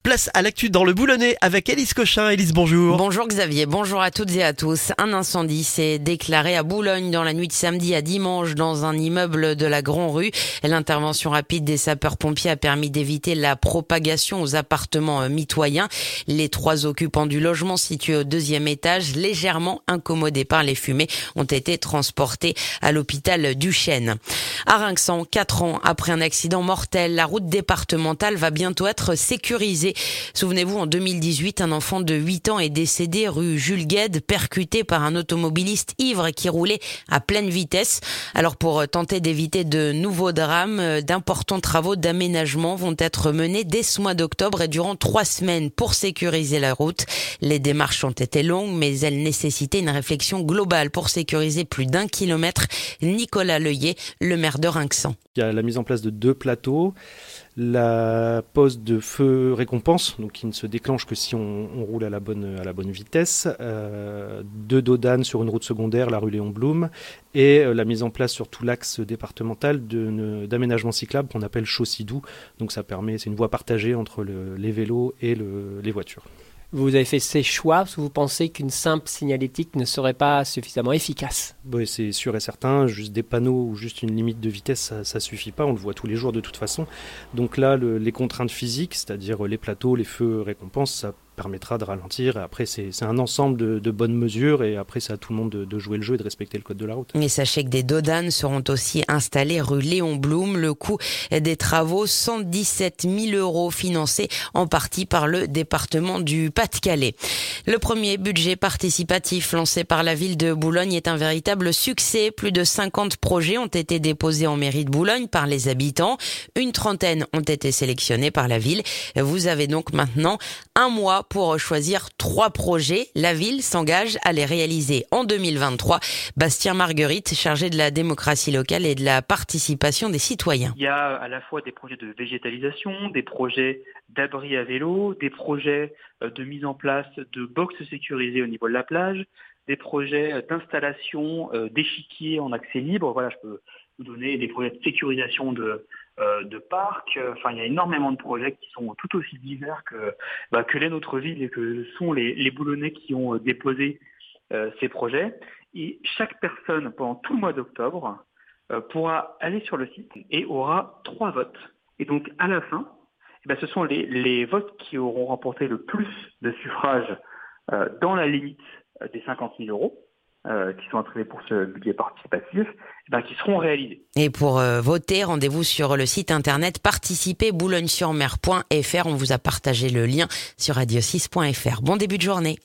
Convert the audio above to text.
Place à l'actu dans le Boulonnais avec Élise Cochin. Élise, bonjour. Bonjour Xavier, bonjour à toutes et à tous. Un incendie s'est déclaré à Boulogne dans la nuit de samedi à dimanche dans un immeuble de la Grand-Rue. L'intervention rapide des sapeurs-pompiers a permis d'éviter la propagation aux appartements mitoyens. Les 3 occupants du logement situé au 2e étage, légèrement incommodés par les fumées, ont été transportés à l'hôpital du Chêne. À Rinxan, 4 ans après un accident mortel, la route départementale va bientôt être sécurisée. Souvenez-vous, en 2018, un enfant de 8 ans est décédé rue Jules Guesde, percuté par un automobiliste ivre qui roulait à pleine vitesse. Alors pour tenter d'éviter de nouveaux drames, d'importants travaux d'aménagement vont être menés dès ce mois d'octobre et durant 3 semaines pour sécuriser la route. Les démarches ont été longues, mais elles nécessitaient une réflexion globale pour sécuriser plus d'1 kilomètre. Nicolas Leuillet, le maire de Rinxan. Il y a la mise en place de 2 plateaux, la pose de feux récompense, donc qui ne se déclenche que si on roule à la bonne vitesse, 2 dodanes sur une route secondaire, la rue Léon Blum, et la mise en place sur tout l'axe départemental d'aménagement cyclable qu'on appelle chaussée-doux. Donc ça permet, c'est une voie partagée entre les vélos et les voitures. Vous avez fait ces choix parce que vous pensez qu'une simple signalétique ne serait pas suffisamment efficace? Oui, c'est sûr et certain. Juste des panneaux ou juste une limite de vitesse, ça suffit pas. On le voit tous les jours de toute façon. Donc là, les contraintes physiques, c'est-à-dire les plateaux, les feux récompenses, ça permettra de ralentir. Et après, c'est un ensemble de bonnes mesures. Et après, c'est à tout le monde de jouer le jeu et de respecter le code de la route. Et sachez que des dodanes seront aussi installés rue Léon Blum. Le coût des travaux, 117 000 € financés en partie par le département du Pas-de-Calais. Le premier budget participatif lancé par la ville de Boulogne est un véritable succès. Plus de 50 projets ont été déposés en mairie de Boulogne par les habitants. Une trentaine ont été sélectionnés par la ville. Vous avez donc maintenant 1 mois pour choisir 3 projets. La ville s'engage à les réaliser en 2023. Bastien Marguerite, chargé de la démocratie locale et de la participation des citoyens. Il y a à la fois des projets de végétalisation, des projets d'abri à vélo, des projets de mise en place de boxes sécurisées au niveau de la plage, des projets d'installation d'échiquiers en accès libre. Voilà, je peux vous donner des projets de sécurisation de parcs. Enfin, il y a énormément de projets qui sont tout aussi divers que l'est notre ville et que sont les Boulonnais qui ont déposé ces projets. Et chaque personne, pendant tout le mois d'octobre, pourra aller sur le site et aura 3 votes. Et donc, à la fin, ce sont les votes qui auront remporté le plus de suffrages dans la limite des 50 000 € qui sont attribués pour ce budget participatif, qui seront réalisés. Et pour voter, rendez-vous sur le site internet participez-boulogne-sur-mer.fr. On vous a partagé le lien sur radio6.fr. Bon début de journée.